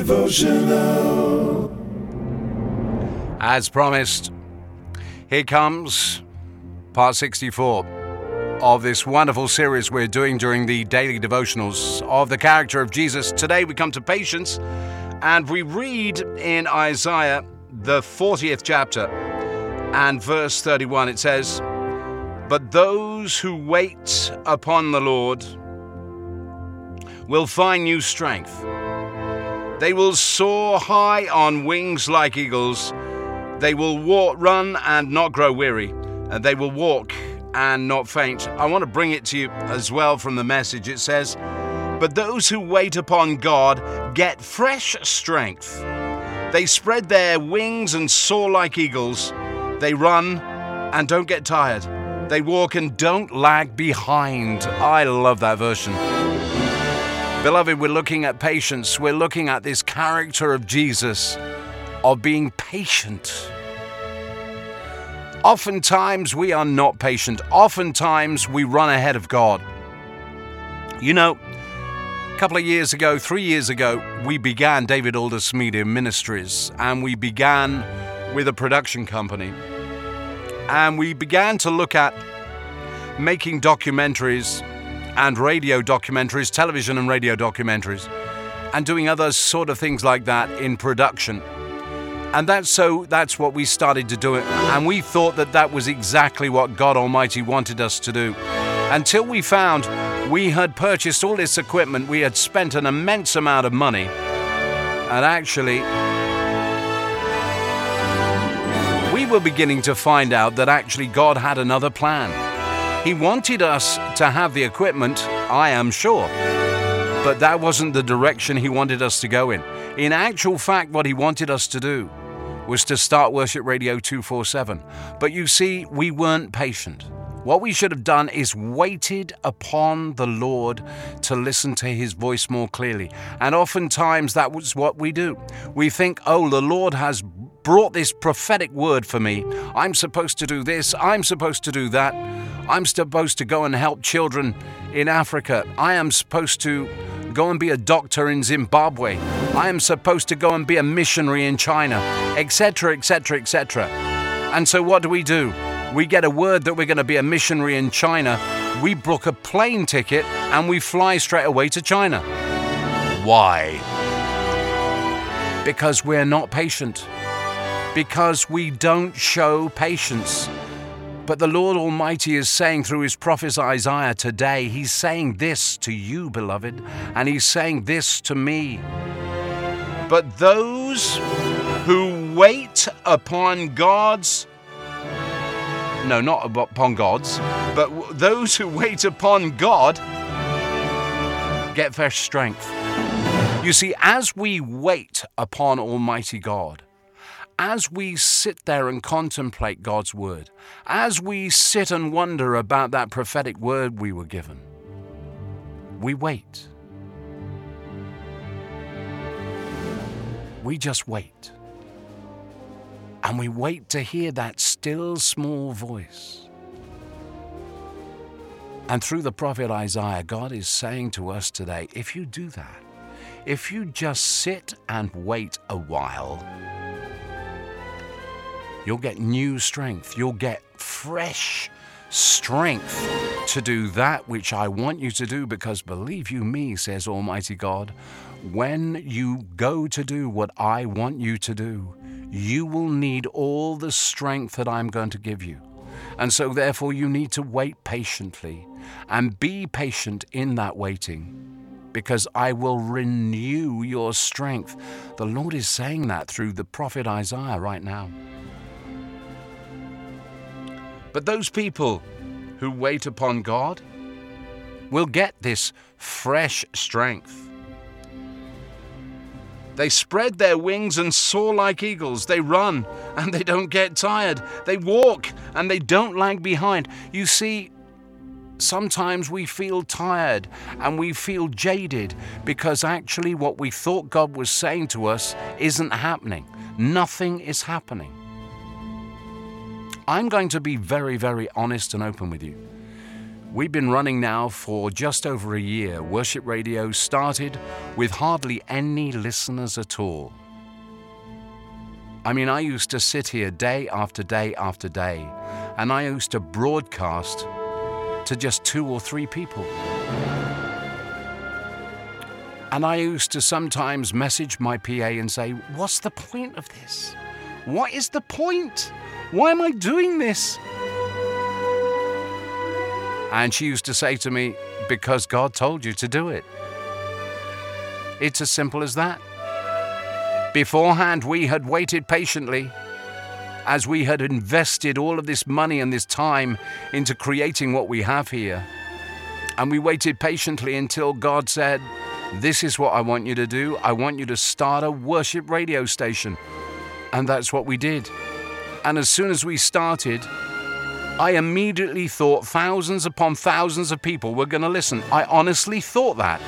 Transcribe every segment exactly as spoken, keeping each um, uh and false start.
Devotional. As promised, here comes part sixty-four of this wonderful series we're doing during the daily devotionals of the character of Jesus. Today we come to patience, and we read in Isaiah, the fortieth chapter, and verse thirty-one. It says, "But those who wait upon the Lord will find new strength. They will soar high on wings like eagles. They will walk, run and not grow weary. And they will walk and not faint." I want to bring it to you as well from the Message. It says, "But those who wait upon God get fresh strength. They spread their wings and soar like eagles. They run and don't get tired. They walk and don't lag behind." I love that version. Beloved, we're looking at patience. We're looking at this character of Jesus, of being patient. Oftentimes we are not patient. Oftentimes we run ahead of God. You know, a couple of years ago, three years ago, we began David Aldous Media Ministries, and we began with a production company. And we began to look at making documentaries and radio documentaries, television and radio documentaries, and doing other sort of things like that in production. And that's so that's what we started to do it. And we thought that that was exactly what God Almighty wanted us to do. Until we found we had purchased all this equipment, we had spent an immense amount of money, and actually we were beginning to find out that actually God had another plan. He wanted us to have the equipment, I am sure, but that wasn't the direction He wanted us to go in. In actual fact, what He wanted us to do was to start Worship Radio two forty-seven. But you see, we weren't patient. What we should have done is waited upon the Lord to listen to His voice more clearly. And oftentimes that was what we do. We think, oh, the Lord has brought this prophetic word for me. I'm supposed to do this. I'm supposed to do that. I'm supposed to go and help children in Africa. I am supposed to go and be a doctor in Zimbabwe. I am supposed to go and be a missionary in China, et cetera, et cetera, et cetera. And so what do we do? We get a word that we're going to be a missionary in China. We book a plane ticket and we fly straight away to China. Why? Because we're not patient. Because we don't show patience. But the Lord Almighty is saying through His prophet Isaiah today, He's saying this to you, beloved, and He's saying this to me. But those who wait upon God's, no, not upon God's, but those who wait upon God get fresh strength. You see, as we wait upon Almighty God, as we sit there and contemplate God's word, as we sit and wonder about that prophetic word we were given, we wait. We just wait. And we wait to hear that still small voice. And through the prophet Isaiah, God is saying to us today, if you do that, if you just sit and wait a while, you'll get new strength. You'll get fresh strength to do that which I want you to do, because believe you me, says Almighty God, when you go to do what I want you to do, you will need all the strength that I'm going to give you. And so therefore you need to wait patiently and be patient in that waiting, because I will renew your strength. The Lord is saying that through the prophet Isaiah right now. But those people who wait upon God will get this fresh strength. They spread their wings and soar like eagles. They run and they don't get tired. They walk and they don't lag behind. You see, sometimes we feel tired and we feel jaded because actually what we thought God was saying to us isn't happening. Nothing is happening. I'm going to be very, very honest and open with you. We've been running now for just over a year. Worship Radio started with hardly any listeners at all. I mean, I used to sit here day after day after day, and I used to broadcast to just two or three people. And I used to sometimes message my P A and say, what's the point of this? What is the point? Why am I doing this? And she used to say to me, because God told you to do it. It's as simple as that. Beforehand, we had waited patiently as we had invested all of this money and this time into creating what we have here. And we waited patiently until God said, this is what I want you to do. I want you to start a worship radio station. And that's what we did. And as soon as we started, I immediately thought thousands upon thousands of people were going to listen. I honestly thought that.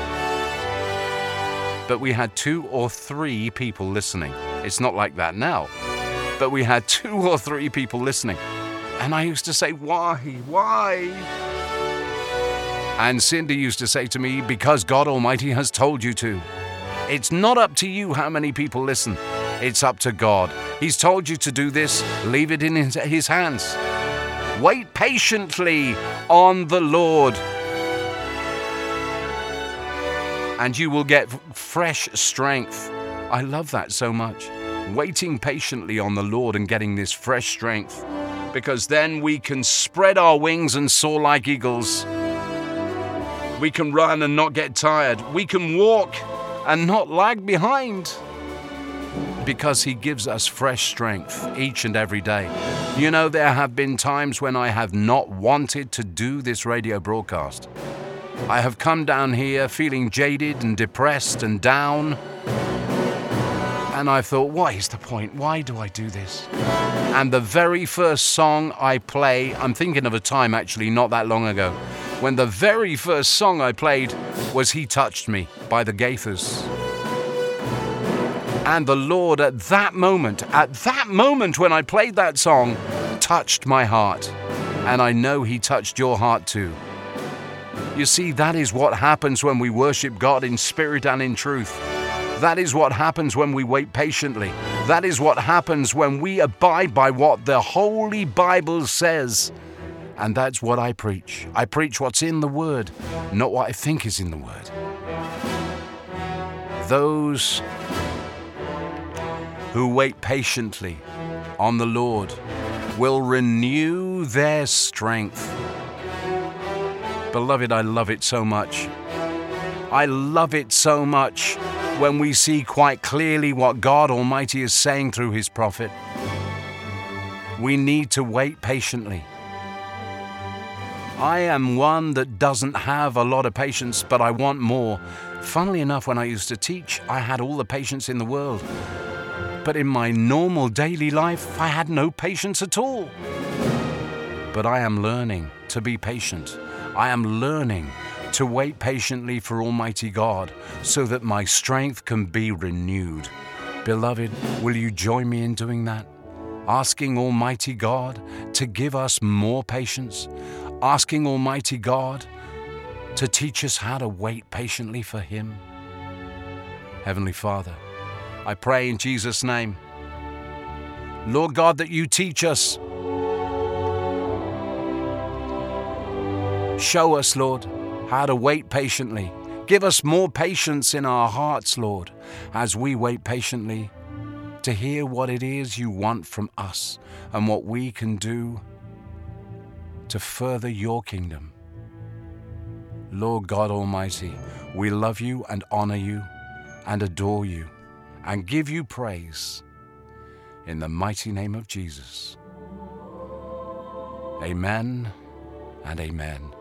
But we had two or three people listening. It's not like that now. But we had two or three people listening. And I used to say, why? Why? And Cindy used to say to me, because God Almighty has told you to. It's not up to you how many people listen. It's up to God. He's told you to do this. Leave it in his hands. Wait patiently on the Lord, and you will get fresh strength. I love that so much. Waiting patiently on the Lord and getting this fresh strength, because then we can spread our wings and soar like eagles. We can run and not get tired. We can walk and not lag behind, because he gives us fresh strength each and every day. You know, there have been times when I have not wanted to do this radio broadcast. I have come down here feeling jaded and depressed and down. And I thought, what is the point? Why do I do this? And the very first song I play, I'm thinking of a time actually not that long ago, when the very first song I played was He Touched Me by the Gaithers. And the Lord at that moment, at that moment when I played that song, touched my heart. And I know He touched your heart too. You see, that is what happens when we worship God in spirit and in truth. That is what happens when we wait patiently. That is what happens when we abide by what the Holy Bible says. And that's what I preach. I preach what's in the Word, not what I think is in the Word. Those who wait patiently on the Lord will renew their strength. Beloved, I love it so much. I love it so much when we see quite clearly what God Almighty is saying through His prophet. We need to wait patiently. I am one that doesn't have a lot of patience, but I want more. Funnily enough, when I used to teach, I had all the patience in the world. But in my normal daily life, I had no patience at all. But I am learning to be patient. I am learning to wait patiently for Almighty God so that my strength can be renewed. Beloved, will you join me in doing that? Asking Almighty God to give us more patience. Asking Almighty God to teach us how to wait patiently for Him. Heavenly Father, I pray in Jesus' name, Lord God, that you teach us. Show us, Lord, how to wait patiently. Give us more patience in our hearts, Lord, as we wait patiently to hear what it is you want from us and what we can do to further your kingdom. Lord God Almighty, we love you and honor you and adore you and give you praise in the mighty name of Jesus. Amen and amen.